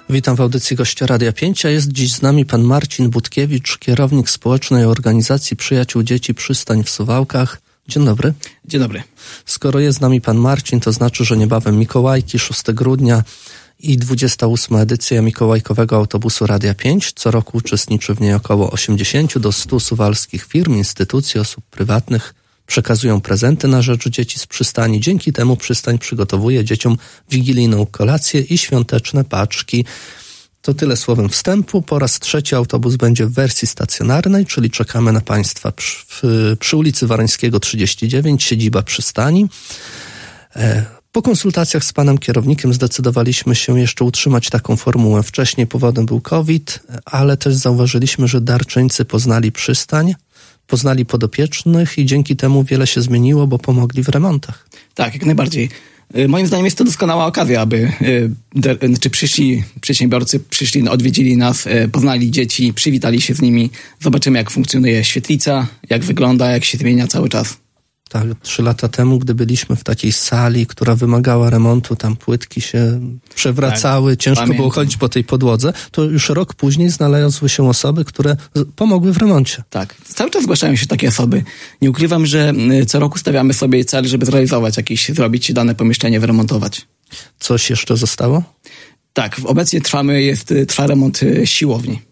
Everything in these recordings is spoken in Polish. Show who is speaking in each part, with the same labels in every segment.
Speaker 1: Witam w audycji gościa Radia 5, a jest dziś z nami pan Marcin Budkiewicz, kierownik społecznej organizacji Przyjaciół Dzieci Przystań w Suwałkach. Dzień dobry.
Speaker 2: Dzień dobry.
Speaker 1: Skoro jest z nami pan Marcin, to znaczy, że niebawem Mikołajki, 6 grudnia i 28. edycja mikołajkowego autobusu Radia 5. Co roku uczestniczy w niej około 80 do 100 suwalskich firm, instytucji, osób prywatnych. Przekazują prezenty na rzecz dzieci z przystani. Dzięki temu przystań przygotowuje dzieciom wigilijną kolację i świąteczne paczki. To tyle słowem wstępu. Po raz trzeci autobus będzie w wersji stacjonarnej, czyli czekamy na Państwa przy ulicy Warańskiego 39, siedziba przystani. Po konsultacjach z panem kierownikiem zdecydowaliśmy się jeszcze utrzymać taką formułę. Wcześniej powodem był COVID, ale też zauważyliśmy, że darczyńcy poznali przystań, poznali podopiecznych i dzięki temu wiele się zmieniło, bo pomogli w remontach.
Speaker 2: Tak, jak najbardziej. Moim zdaniem jest to doskonała okazja, aby przedsiębiorcy przyszli, odwiedzili nas, poznali dzieci, przywitali się z nimi. Zobaczymy, jak funkcjonuje świetlica, jak wygląda, jak się zmienia cały czas.
Speaker 1: Tak, 3 lata temu, gdy byliśmy w takiej sali, która wymagała remontu, tam płytki się przewracały, tak, ciężko było chodzić po tej podłodze, to już rok później znalazły się osoby, które pomogły w remoncie.
Speaker 2: Tak, cały czas zgłaszają się takie osoby. Nie ukrywam, że co roku stawiamy sobie cel, żeby zrealizować zrobić dane pomieszczenie, wyremontować.
Speaker 1: Coś jeszcze zostało?
Speaker 2: Tak, obecnie trwa remont siłowni.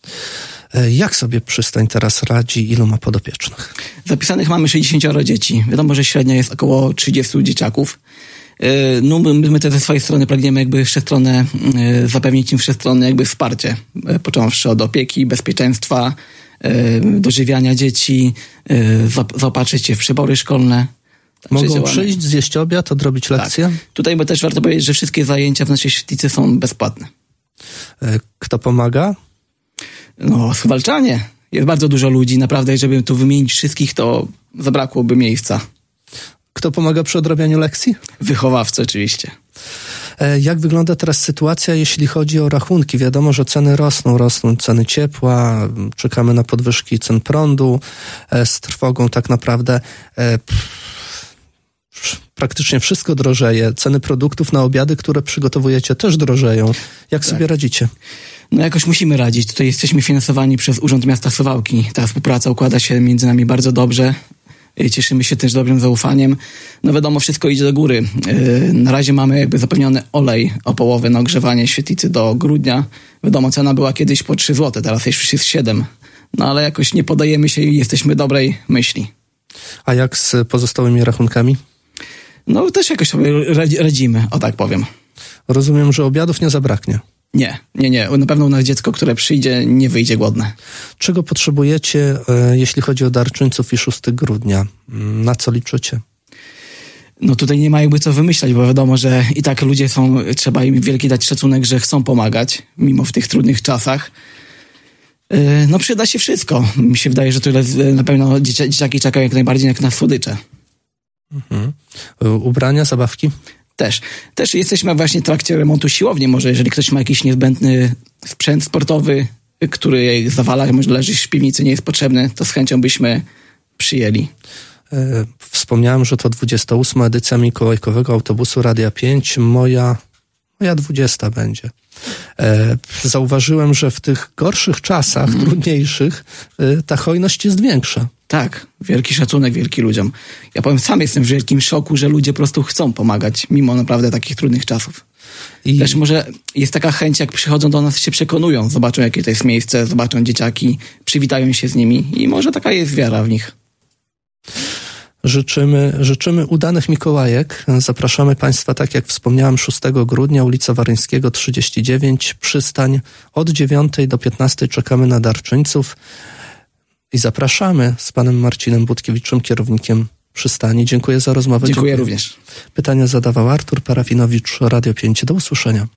Speaker 1: Jak sobie przystań teraz radzi? Ilu ma podopiecznych?
Speaker 2: Zapisanych mamy 60 dzieci. Wiadomo, że średnia jest około 30 dzieciaków. No, my też ze swojej strony pragniemy zapewnić im wszechstronne wsparcie, począwszy od opieki, bezpieczeństwa, dożywiania dzieci, zaopatrzyć się w przybory szkolne. Tak,
Speaker 1: mogą przyjść, zjeść obiad, odrobić lekcje?
Speaker 2: Tak. Tutaj też warto powiedzieć, że wszystkie zajęcia w naszej świetlicy są bezpłatne.
Speaker 1: Kto pomaga?
Speaker 2: No, suwalczanie. Jest bardzo dużo ludzi, naprawdę, żeby tu wymienić wszystkich, to zabrakłoby miejsca.
Speaker 1: Kto pomaga przy odrabianiu lekcji?
Speaker 2: Wychowawcy oczywiście.
Speaker 1: Jak wygląda teraz sytuacja, jeśli chodzi o rachunki? Wiadomo, że ceny rosną ceny ciepła, czekamy na podwyżki cen prądu, z trwogą tak naprawdę praktycznie wszystko drożeje. Ceny produktów na obiady, które przygotowujecie, też drożeją. Jak sobie radzicie?
Speaker 2: No jakoś musimy radzić. Tutaj jesteśmy finansowani przez Urząd Miasta Suwałki. Ta współpraca układa się między nami bardzo dobrze. Cieszymy się też dobrym zaufaniem. No wiadomo, wszystko idzie do góry. Na razie mamy zapewniony olej opołowy na ogrzewanie świetlicy do grudnia. Wiadomo, cena była kiedyś po 3 zł, teraz już jest 7. No ale jakoś nie podajemy się i jesteśmy dobrej myśli. A
Speaker 1: jak z pozostałymi rachunkami?
Speaker 2: No też jakoś sobie radzimy, o tak powiem.
Speaker 1: Rozumiem, że obiadów nie zabraknie.
Speaker 2: Nie. Na pewno u nas dziecko, które przyjdzie, nie wyjdzie głodne.
Speaker 1: Czego potrzebujecie, jeśli chodzi o darczyńców i 6 grudnia? Na co liczycie?
Speaker 2: No tutaj nie ma co wymyślać, bo wiadomo, że i tak ludzie trzeba im wielki dać szacunek, że chcą pomagać, mimo w tych trudnych czasach. No przyda się wszystko. Mi się wydaje, że tyle na pewno dzieciaki czekają jak najbardziej jak na słodycze.
Speaker 1: Mhm. Ubrania, zabawki?
Speaker 2: Też jesteśmy właśnie w trakcie remontu siłowni. Może jeżeli ktoś ma jakiś niezbędny sprzęt sportowy, który zawala, może leży w piwnicy, nie jest potrzebny, to z chęcią byśmy przyjęli.
Speaker 1: Wspomniałem, że to 28. edycja mikołajkowego autobusu Radia 5. Moja 20 będzie. Zauważyłem, że w tych gorszych czasach, trudniejszych, ta hojność jest większa.
Speaker 2: Tak, wielki szacunek, wielki ludziom. Ja powiem, sam jestem w wielkim szoku, że ludzie po prostu chcą pomagać, mimo naprawdę takich trudnych czasów. Też może jest taka chęć, jak przychodzą do nas, się przekonują, zobaczą, jakie to jest miejsce, zobaczą dzieciaki, przywitają się z nimi i może taka jest wiara w nich.
Speaker 1: Życzymy udanych Mikołajek. Zapraszamy Państwa, tak jak wspomniałem, 6 grudnia, ulica Warańskiego 39, przystań. Od 9 do 15 czekamy na darczyńców i zapraszamy z panem Marcinem Budkiewiczem, kierownikiem przystani. Dziękuję za rozmowę.
Speaker 2: Dziękuję również.
Speaker 1: Pytania zadawał Artur Parafinowicz, Radio 5. Do usłyszenia.